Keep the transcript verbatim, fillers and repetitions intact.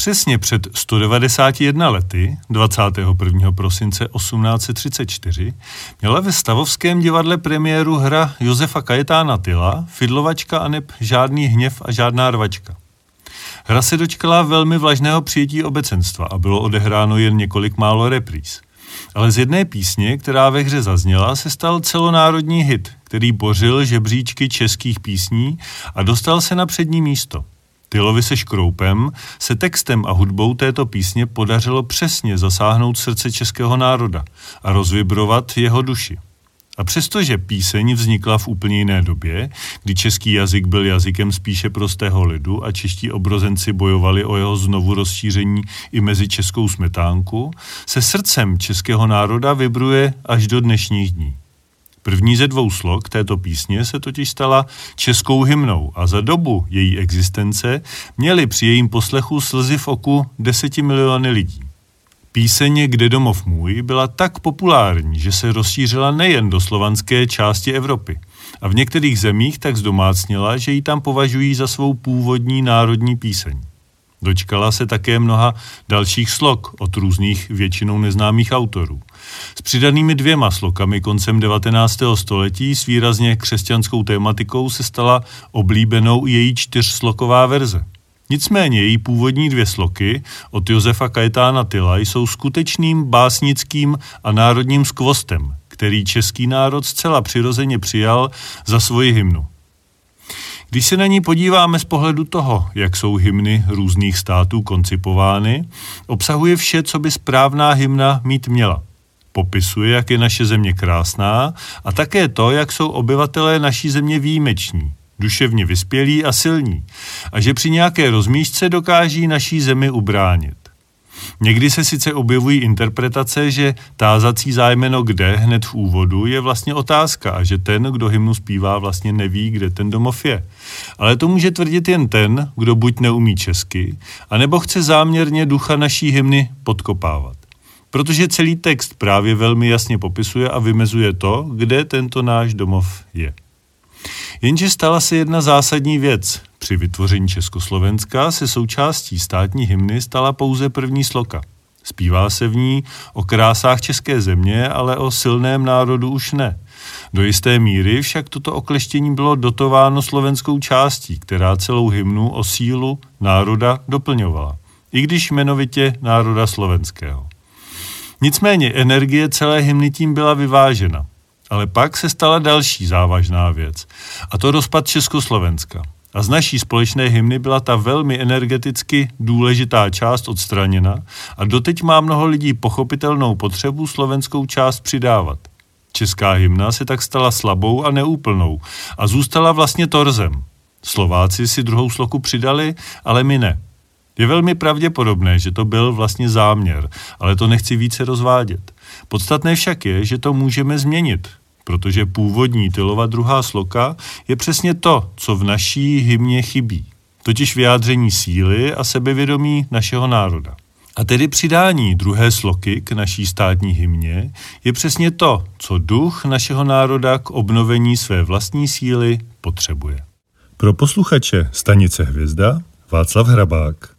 Přesně před sto devadesáti jedna lety, dvacátého prvního prosince osmnáct set třicet čtyři, měla ve Stavovském divadle premiéru hra Josefa Kajetána Tyla Fidlovačka aneb Žádný hněv a žádná rvačka. Hra se dočkala velmi vlažného přijetí obecenstva a bylo odehráno jen několik málo repríz. Ale z jedné písně, která ve hře zazněla, se stal celonárodní hit, který bořil žebříčky českých písní a dostal se na přední místo. Tylovi se Škroupem se textem a hudbou této písně podařilo přesně zasáhnout srdce českého národa a rozvibrovat jeho duši. A přestože píseň vznikla v úplně jiné době, kdy český jazyk byl jazykem spíše prostého lidu a čeští obrozenci bojovali o jeho znovu rozšíření i mezi českou smetánku, se srdcem českého národa vibruje až do dnešních dní. První ze dvou slok této písně se totiž stala českou hymnou a za dobu její existence měli při jejím poslechu slzy v oku deseti miliony lidí. Píseň Kde domov můj byla tak populární, že se rozšířila nejen do slovanské části Evropy a v některých zemích tak zdomácněla, že ji tam považují za svou původní národní píseň. Dočkala se také mnoha dalších slok od různých většinou neznámých autorů. S přidanými dvěma slokami koncem devatenáctého století s výrazně křesťanskou tématikou se stala oblíbenou i její čtyřsloková verze. Nicméně její původní dvě sloky od Josefa Kajetána Tyla jsou skutečným básnickým a národním skvostem, který český národ zcela přirozeně přijal za svoji hymnu. Když se na ní podíváme z pohledu toho, jak jsou hymny různých států koncipovány, obsahuje vše, co by správná hymna mít měla. Popisuje, jak je naše země krásná a také to, jak jsou obyvatelé naší země výjimeční, duševně vyspělí a silní a že při nějaké rozmíšce dokáží naší zemi ubránit. Někdy se sice objevují interpretace, že tázací zájmeno kde hned v úvodu je vlastně otázka a že ten, kdo hymnu zpívá, vlastně neví, kde ten domov je. Ale to může tvrdit jen ten, kdo buď neumí česky, anebo chce záměrně ducha naší hymny podkopávat. Protože celý text právě velmi jasně popisuje a vymezuje to, kde tento náš domov je. Jenže stala se jedna zásadní věc. Při vytvoření Československa se součástí státní hymny stala pouze první sloka. Zpívá se v ní o krásách české země, ale o silném národu už ne. Do jisté míry však toto okleštění bylo dotováno slovenskou částí, která celou hymnu o sílu národa doplňovala, i když jmenovitě národa slovenského. Nicméně energie celé hymny tím byla vyvážena. Ale pak se stala další závažná věc, a to rozpad Československa. A z naší společné hymny byla ta velmi energeticky důležitá část odstraněna a doteď má mnoho lidí pochopitelnou potřebu slovenskou část přidávat. Česká hymna se tak stala slabou a neúplnou a zůstala vlastně torzem. Slováci si druhou sloku přidali, ale my ne. Je velmi pravděpodobné, že to byl vlastně záměr, ale to nechci více rozvádět. Podstatné však je, že to můžeme změnit, protože původní Tylova druhá sloka je přesně to, co v naší hymně chybí, totiž vyjádření síly a sebevědomí našeho národa. A tedy přidání druhé sloky k naší státní hymně je přesně to, co duch našeho národa k obnovení své vlastní síly potřebuje. Pro posluchače Stanice Hvězda Václav Hrabák.